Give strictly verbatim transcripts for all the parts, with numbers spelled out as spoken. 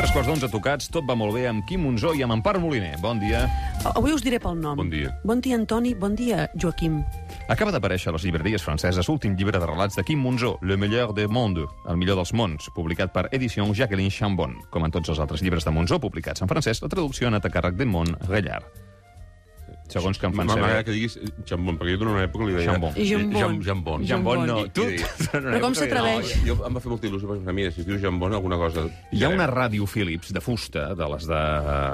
Tres quarts d'onze tocats, tot va molt bé amb Quim Monzó i amb Empar Moliner. Bon dia. Avui us diré pel nom. Bon dia. Bon dia, Antoni. Bon dia, Joaquim. Acaba d'aparèixer a les llibreries franceses l'últim llibre de relats de Quim Monzó, Le meilleur des mondes, el millor dels mons, publicat per Edition Jacqueline Chambon. Com en tots els altres llibres de Monzó publicats en francès, la traducció ha anat a càrrec d'Edmond Reillard. Segons que em fan saber... M'agrada que diguis Chambon, perquè jo d'una època li deia... Chambon. Jambon. Jambon. Jambon no. I- Tu... i- Però com s'atreveix? No, jo em va fer molta il·lusió, perquè mira, si es diu Jambon, alguna cosa... Hi ha una ràdio Philips de fusta, de les de...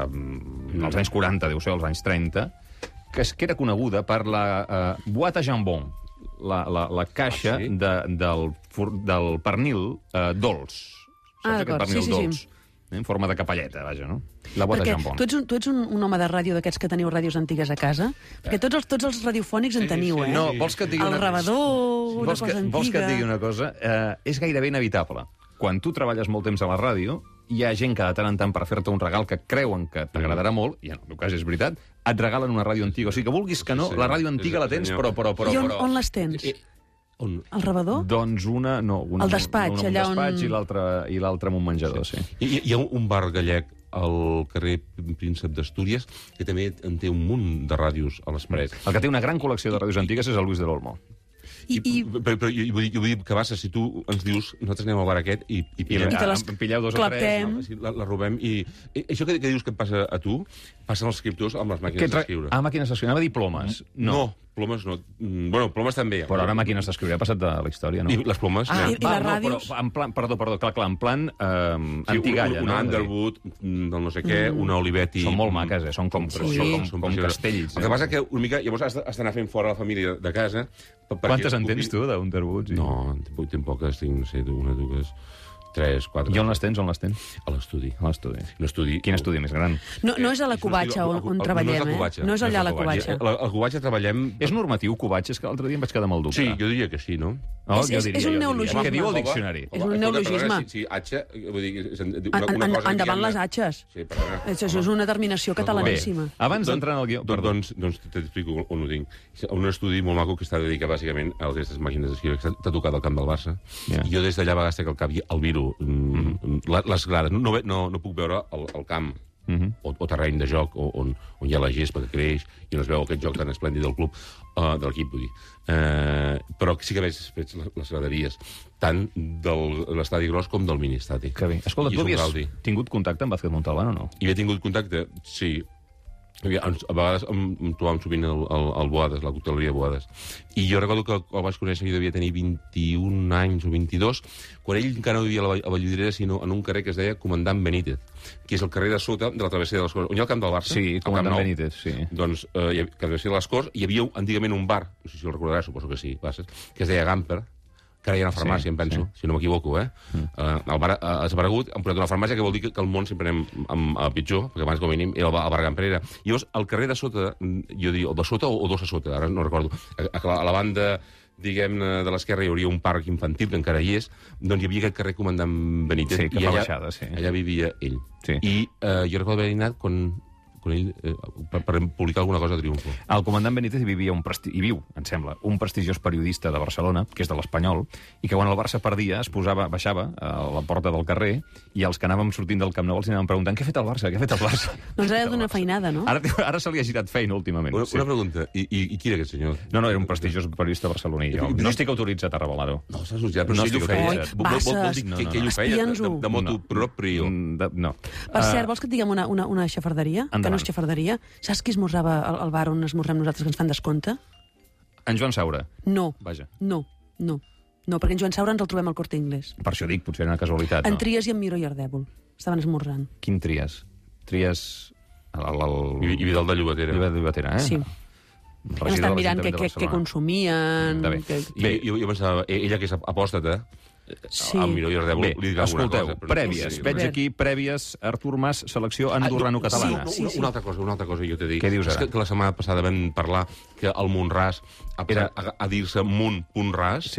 Mm. dels anys quaranta, deu ser, als anys trenta, que, es, que era coneguda per la uh, boîte à jambon, la, la, la caixa Ah, sí? de, del, fur, del pernil uh, dolç. Saps Ah, aquest d'acord, pernil sí, sí, sí. dolç? En forma de capelleta, vaja, no? La boîte à Perquè jambon. tu ets, un, tu ets un, un home de ràdio d'aquests que teniu ràdios antigues a casa? Perquè tots els, tots els radiofònics en Sí, teniu, sí. eh? No, vols que et digui El una... rebedor, una vols que, cosa antiga... vols que et digui una cosa? Uh, és gairebé inevitable. Quan tu treballes molt temps a la ràdio, hi ha gent que de tant en tant, per fer-te un regal que creuen que t'agradarà molt, i en el meu cas és veritat, et regalen una ràdio antiga. O sigui, que vulguis que no, Sí, la ràdio antiga sí, la tens, senyor. però, però, però... I on, però... on les tens? Eh, on? El rebedor? Doncs una... No, una El despatx, una, un allà on- despatx i l'altra i l'altra en un menjador, sí. Hi, hi ha un bar gallec al carrer Príncep d'Astúries que també en té un munt de ràdios a les parets. El que té una gran col·lecció de ràdios antigues és el Luis de l'Olmo. I, i, Però, però jo, vull dir, jo vull dir que Bassa, si tu ens dius nosaltres anem al bar aquest i, i I, pillem... I te les em pilleu dos o claptem. tres. Sí, la, la robem i... i això que, que dius que et passa a tu, passa als escriptors amb les Que màquines tra... d'escriure. Ah, màquines d'escriure. Anava a dir plomes. no. no, plomes no. Mm, Bueno, plomes també. Però ara màquines d'escriure ha passat de la història, no? I les plomes... Ah, no. i- les ràdios? No, però en plan, perdó, perdó, clar, clar, en plan eh, Sí, antigalla, una, una no? Underwood, mm, del no sé què, una Olivetti... Són molt maques, eh? Són com, Sí. són com, Són com precioses. castells. El que passa que una mica... Llavors has de- has d'anar fent fora la família de casa... per- perquè Quantes en pugui- tens tu, d'Underwoods? I... No, tinc, tinc poques, tinc, no sé, una, dues, tres, quatre... I on les tens, on les tens? A l'estudi. A l'estudi. Un estudi... Quin estudi més gran? no, no és a la És un Covatxa estudi- on, on no és treballem, la eh? Covatxa. No és allà a la No és la Covatxa. Al, al Covatxa treballem... És normatiu, Covatxa? És que l'altre dia em vaig quedar amb el dubte. Sí, jo diria que sí, no? Oh, És- jo és- diria, és un jo diria. neologisme. Què diu el Home, diccionari? És un home, neologisme. escolta, perdona, Sí, sí, atxa, vull dir, és una, En, una en, cosa... endavant diguem-ne- les atxes. Sí, perdona. Això és una terminació Bé, catalaníssima. abans d'entrar en el guió... Doncs, Perdó. doncs, doncs t'explico on ho tinc. Un estudi molt maco que està dedicat bàsicament a aquestes màquines d'escriure, que t'ha tocat al camp del Barça. Ja. I jo des d'allà a vegades que al cap i el viro mm -hmm. les grades. No, ve- no, no puc veure el, el camp Mhm. o, o terreny de joc o, on, on hi ha la gespa que creix i on es veu aquest joc tan esplèndid del club, uh, de l'equip, vull dir. Uh, però sí que veig, veig les, les graderies, tant de l'estadi gros com del mini-estadi. Que bé. Escolta, I tu és un havies gaudi. tingut contacte amb Vázquez Montalbán o no? I he tingut contacte, sí. A vegades em, em trobàvem sovint al, al, al Boades, la cocteleria Boades. I jo recordo que el vaig conèixer, jo devia tenir vint-i-un anys o vint-i-dos, quan ell encara no vivia a la, a Vallvidrera, sinó en un carrer que es deia Comandant Benítez, que és el carrer de sota de la travessera de les Corts. On hi ha el camp del Barça? Sí, el Comandant Camp Nou. Benítez, sí. Doncs, eh, hi havia, que travessera de les Corts, hi havia antigament un bar, no sé si el recordaràs, suposo que sí, Bases, que es deia Gamper, que ara hi ha una farmàcia, Sí, em penso, sí. si no m'equivoco, eh? Mm. Uh, el bar ha desaparegut, han posat una farmàcia, que vol dir que, que el món sempre anem amb, a pitjor, perquè abans, com a mínim, era el bar, el bar Gamper era. I llavors, al carrer de sota, jo diria, o de sota o, o dos a sota, ara no recordo, a, a, la, a la banda, diguem-ne, de l'esquerra hi hauria un parc infantil, que encara hi és, doncs hi havia aquest carrer Comandant Benítez. Sí, que i fa allà, baixada, sí. allà vivia ell. Sí. I eh, jo recordo haver anat quan, quan ell, eh, per, per publicar alguna cosa a Triunfo. El comandant Benítez hi vivia un presti... hi viu, em sembla, un prestigiós periodista de Barcelona, que és de l'Espanyol, i que quan el Barça perdia es posava, baixava a la porta del carrer i els que anàvem sortint del Camp Nou els anàvem preguntant què ha fet el Barça, què ha fet el Barça? Doncs ara d'una feinada, no? Ara, ara se li ha girat feina últimament. Una, Sí. una pregunta, I, i, i qui era aquest senyor? No, no, era un prestigiós periodista barceloní. Jo no estic autoritzat a revelar-ho. No, s'ha associat, però No no si ell ho estic feia. autoritzat. Vol- vol- vol Bases, dir no, que, no. que ell ho feia de, de, Espia'ns-ho. de moto No. proprio. Mm, de, no. Per Ah, cert, vols que et diguem una, una, una xafarderia? Que Endavant. no és xafarderia? Saps qui esmorzava al, al bar on esmorzem nosaltres, que ens fan descompte? En Joan Saura. No, Vaja. no, no. No, perquè en Joan Saura ens el trobem al Corte Inglés. Per això dic, potser era una casualitat, En no? Trias i en Miró i Ardèvol. Estaven esmorzant. Quin tries? Tries... El, el, I, I Vidal de Llobatera. Vidal de Llobatera, eh? Sí. Regidor Estan de mirant què, l'Ajuntament de què, què Barcelona. consumien... Està bé. Que... I, jo, jo pensava, eh, ella que és apòstata, Sí. a Miró i Ardèvol Bé, li dirà alguna escolteu, cosa. però no prèvies. sé. Veig Bé. aquí prèvies Artur Mas, selecció Ah, andorrano-catalana. no, Sí, una, sí. una altra cosa, una altra cosa jo t'he dit. Què dius És ara? que, que la setmana passada vam parlar que el Montràs, a, Era- a, a dir-se Munt punt ras, Sí.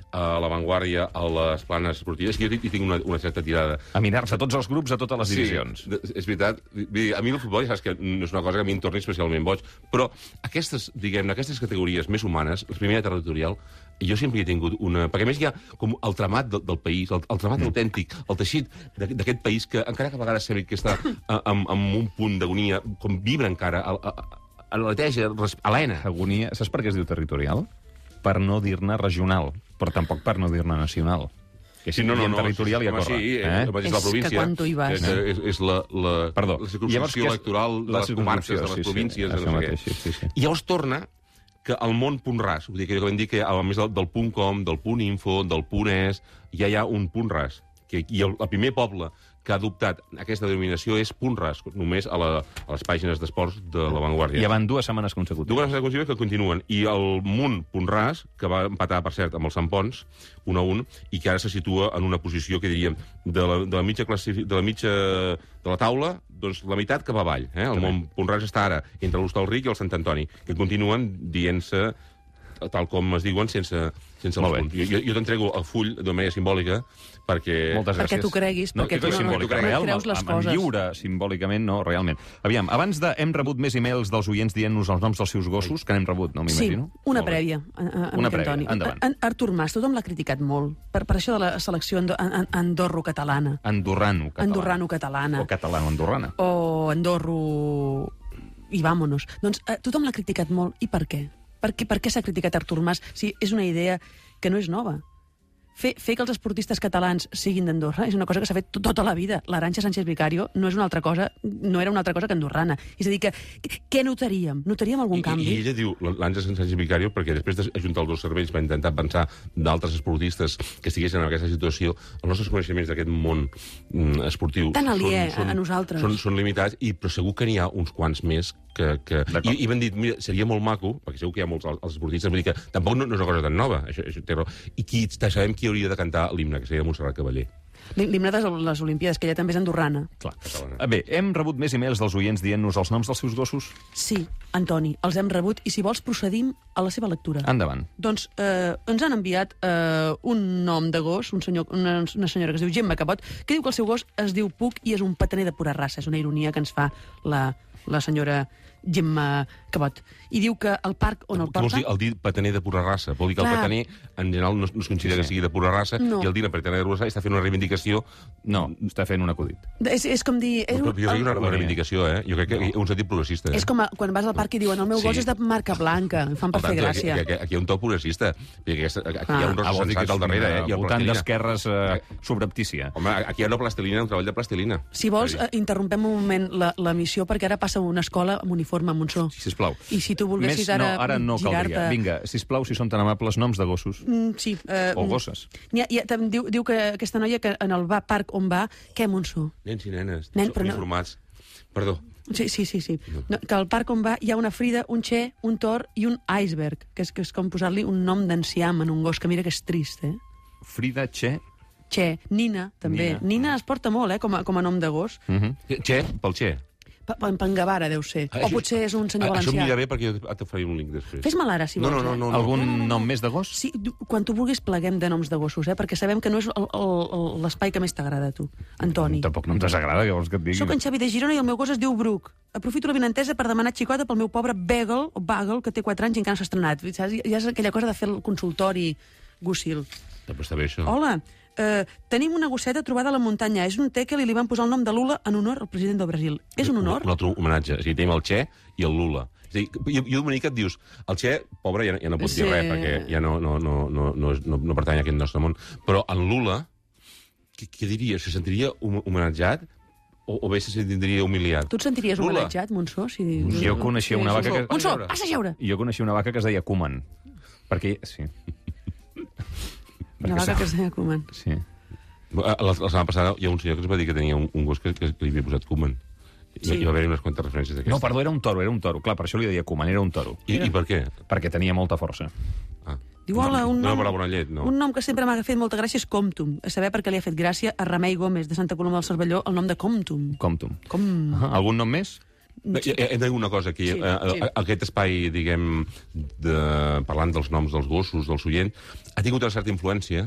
a l'avantguàrdia, a les planes esportives, que jo hi tinc una, una certa tirada. A mirar-se a tots els grups, a totes les divisions. Sí, és veritat. Vull dir, a mi el futbol, ja saps que no és una cosa que a mi em torni especialment boig, però aquestes, diguem-ne, aquestes categories més humanes, la primera territorial, jo sempre he tingut una... Perquè a més hi ha com el tramat del, del país, el, el tramat mm. autèntic, el teixit d'aquest país que, encara que a vegades sembla que està amb, amb un punt d'agonia, com vibra encara, a, a, a l'aleteja, a l'ena. Agonia. Saps per què es diu territorial? Per no dir-ne regional, però tampoc per no dir-ne nacional. Que si sí, no, no, no, no, territorial ja corre. Sí, eh? és, és la província. Que quan tu hi vas... És, és, és la, la, Perdó. la circunscripció electoral de les comarques, de les sí, províncies... Sí, de no mateix, sí, sí, sí. I llavors torna que el món punt ras, vull dir que vam dir que a més del, del punt com, del punt info, del punt es, ja hi ha un punt ras. Que, I el, el primer poble que ha adoptat aquesta denominació és Punt Ras, només a, la, a les pàgines d'esports de l'avantguàrdia. Ja van dues setmanes consecutives. Dues setmanes consecutives que continuen. I el Munt Punt Ras, que va empatar, per cert, amb els Sant Pons, un a un, i que ara se situa en una posició que diríem de la, de la mitja classifi... de la mitja de la taula, doncs la meitat que va avall. Eh? El Munt Punt Ras està ara entre l'Hostalric i el Sant Antoni, que continuen dient-se tal com es diuen, sense, sense els punts. Jo, jo t'entrego el full d'una manera simbòlica perquè... Moltes gràcies. Perquè tu creguis, no, perquè tu no, no, real, no creus les en, coses. En lliure, simbòlicament, no, realment. Aviam, abans de... Hem rebut més e-mails dels oients dient-nos els noms dels seus gossos, que n'hem rebut, no m'imagino? Sí, una prèvia, amic una prèvia. Antoni. Endavant. En, Artur Mas, tothom l'ha criticat molt, per, per això de la selecció ando, an, andorro-catalana. Andorrano-catalana. Andorrano-catalana. O catalano-andorrana. O andorro... i vámonos. Doncs eh, tothom l'ha criticat molt. I per què? Per què, per què s'ha criticat Artur Mas si és una idea que no és nova? Fer, fer que els esportistes catalans siguin d'Andorra és una cosa que s'ha fet tota la vida. L'Arantxa Sánchez Vicario no és una altra cosa, no era una altra cosa que andorrana. És a dir, que, què notaríem? Notaríem algun I, canvi? I ella diu l'Arantxa Sánchez Vicario perquè després d'ajuntar els dos cervells per intentar pensar d'altres esportistes que estiguessin en aquesta situació, els nostres coneixements d'aquest món mm, esportiu tan aliè són, són, a nosaltres. Són, són limitats, i, però segur que n'hi ha uns quants més que... que... I, I m'han dit, mira, seria molt maco, perquè segur que hi ha molts els esportistes, vull dir que tampoc no, no és una cosa tan nova, això, això té raó. I qui, sabem qui hauria de cantar l'himne, que seria Montserrat Cavaller. L'himne de les Olimpíades, que ella també és andorrana. Clar. Bé, hem rebut més e-mails dels oients dient-nos els noms dels seus gossos? Sí, Antoni, els hem rebut, i si vols procedim a la seva lectura. Endavant. Doncs eh, ens han enviat eh, un nom de gos, un senyor, una, una senyora que es diu Gemma Cabot, que diu que el seu gos es diu Puc i és un petaner de pura raça. És una ironia que ens fa la, la senyora Gemma Cabot. I diu que el parc on el Què vols porta... dir, el dir petaner de pura raça? Vol dir que el Clar. petaner, en general, no, no es considera Sí, sí. que sigui de pura raça, No. i el dir petaner de pura raça està fent una reivindicació... No, està fent un acudit. És, és com dir... És, Però, però jo crec que una, una el- reivindicació, eh? Jo crec que hi ha un sentit progressista. Eh? és com a, quan vas al parc i diuen el meu Sí. gos és de marca blanca, em fan per fer Tant, gràcia. Aquí, aquí, aquí hi ha un to progressista. Aquí, aquesta, aquí Ah. hi ha un Ah, rostre vol dir que sensat al darrere, eh? I el votant plastilina. d'esquerres eh, sobreptícia. Home, aquí hi ha una plastilina, un treball de plastilina. Si vols, eh, interrompem un moment la- l'emissió, perquè ara passa una escola amb uniforme a Montsó. Sí, sisplau. I si tu volguessis Més, ara, no, ara no girar-te... caldria. Vinga, sisplau, si són tan amables, noms de gossos. Mm, sí. Eh, O gosses. N'hi ha, hi ha, tam- diu, diu que aquesta noia que en el va, parc on va, què, Montsó? Nens i nenes, Nen, són però no- uniformats. Perdó. Sí, sí, sí. sí. No, que al parc on va hi ha una Frida, un Che, un Thor i un Iceberg, que és, que és com posar-li un nom d'enciam en un gos, que mira que és trist, eh? Frida, Che... Che, Nina, també. Nina. Nina, es porta molt, eh, com a, com a nom de gos. Uh -huh. Che, pel Che. Pa- pa- Pangavara, deu ser. O potser és un senyor Ah, Això em valencià. anirà bé perquè jo et faré un link després. Fes-me l'ara, si No, vols. no, no, eh? no, no. Algun No, no, no, no. nom més de gos? Sí, du- quan tu vulguis pleguem de noms de gossos, eh? Perquè sabem que no és el- el- el- l'espai que més t'agrada a tu, Antoni. Tampoc no em desagrada, que vols que et digui. Soc en Xavi de Girona i el meu gos es diu Bruc. Aprofito la vinentesa per demanar xicota pel meu pobre Bagel, o Bagel, que té quatre anys i encara no s'ha estrenat. Saps? Ja és aquella cosa de fer el consultori gossil. Però està bé, això. Hola, eh, tenim una gosseta trobada a la muntanya. És un tekel i li van posar el nom de Lula en honor al president del Brasil. És un honor? Un altre homenatge. O sigui, tenim el Che i el Lula. És a dir, jo, jo una mica et dius, el Che, pobre, ja, ja no pot Sí. dir res, perquè ja no, no, no, no, no, no, no pertany a aquest nostre món. Però en Lula, què, què diria? Se sentiria hom- homenatjat o, o bé se sentiria humiliat? Tu et sentiries Lula. homenatjat, Montsó? Si... Jo coneixia una vaca que... Montsó, Montsó. passa a seure! Jo coneixia una vaca que es deia Koeman. Perquè... Sí. Una vaca que es deia Koeman. Sí. La, la setmana passada hi ha un senyor que ens va dir que tenia un, un gos que, que, que li havia posat Koeman. I, Sí. I va haver-hi unes quantes referències d'aquestes. No, perdó, era un toro, era un toro. Clar, per això li deia Koeman, era un toro. I, I per què? Perquè tenia molta força. Ah. Diu, hola, un No, nom, no per la bona llet, no. un nom que sempre m'ha fet molta gràcia és Comptum. A saber per què li ha fet gràcia a Remei Gómez, de Santa Coloma del Cervelló, el nom de Comptum. Com tu. Com... Uh -huh. Algun nom més? Sí. He de dir una cosa aquí. Sí, eh, sí. Aquest espai, diguem, de, parlant dels noms dels gossos, dels oients, ha tingut una certa influència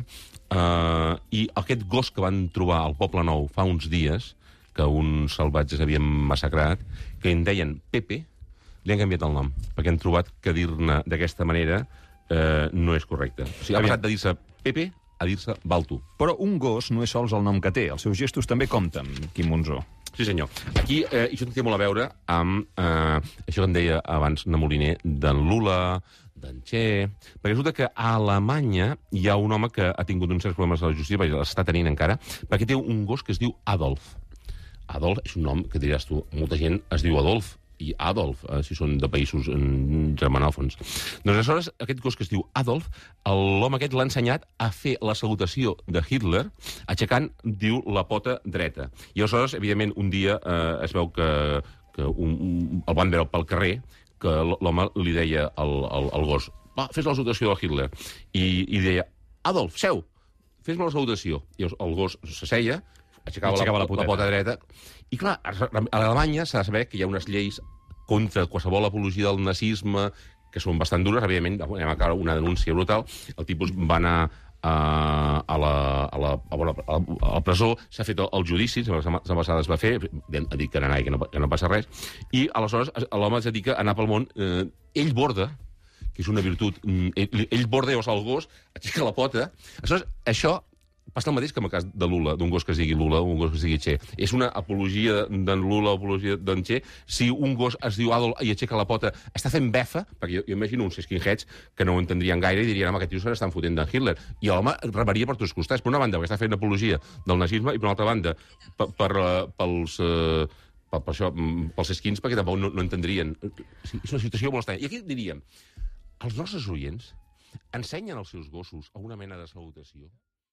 eh, i aquest gos que van trobar al Poble Nou fa uns dies, que uns salvatges havien massacrat, que en deien Pepe, li han canviat el nom, perquè han trobat que dir-ne d'aquesta manera eh, no és correcte. O sigui, ha passat de dir-se Pepe a dir-se Balto. Però un gos no és sols el nom que té, els seus gestos també compten, Quim Monzó. Sí, senyor. Aquí eh, això té molt a veure amb eh, això que em deia abans na Moliner, d'en Lula, d'en Che... Perquè resulta que a Alemanya hi ha un home que ha tingut uns certs problemes a la justícia, perquè l'està tenint encara, perquè té un gos que es diu Adolf. Adolf és un nom que diràs tu, molta gent es diu Adolf, i Adolf, eh, si són de països mm, germanòfons. Doncs aleshores, aquest gos que es diu Adolf, l'home aquest l'ha ensenyat a fer la salutació de Hitler aixecant, diu, la pota dreta. I aleshores, evidentment, un dia eh, es veu que, que un, un, el van veure pel carrer, que l'home li deia al, al, al gos, va, fes la salutació de Hitler. I, i deia, Adolf, seu, fes-me la salutació. I el gos s'asseia, aixecava, aixecava la, la, la pota dreta. I clar, a Alemanya s'ha de saber que hi ha unes lleis contra qualsevol apologia del nazisme que són bastant dures. Evidentment, anem a acabar una denúncia brutal. El tipus va anar a, a, la, a, la, a, la, a la presó, s'ha fet el, el judici, la setmana passada es va fer, ha dit que anar i que no, que no passa res, i aleshores l'home es dedica a anar pel món. Eh, ell borda, que és una virtut, ell, ell borda, llavors el gos, aixeca la pota. Aleshores, això passa el mateix que en el cas de Lula, d'un gos que es digui Lula o un gos que es digui Che. És una apologia d'en Lula o apologia d'en Che. Si un gos es diu Adolf i aixeca la pota, està fent befa, perquè jo, jo imagino uns skinheads que no ho entendrien gaire i dirien, home, aquest tio se n'estan fotent d'en Hitler. I l'home rebaria per tots costats. Per una banda, perquè està fent apologia del nazisme, i per una altra banda, per, per, pels... Eh, per, per això, pels skins, perquè tampoc no, no entendrien. És una situació molt estranya. I aquí diríem, els nostres oients ensenyen als seus gossos a una mena de salutació?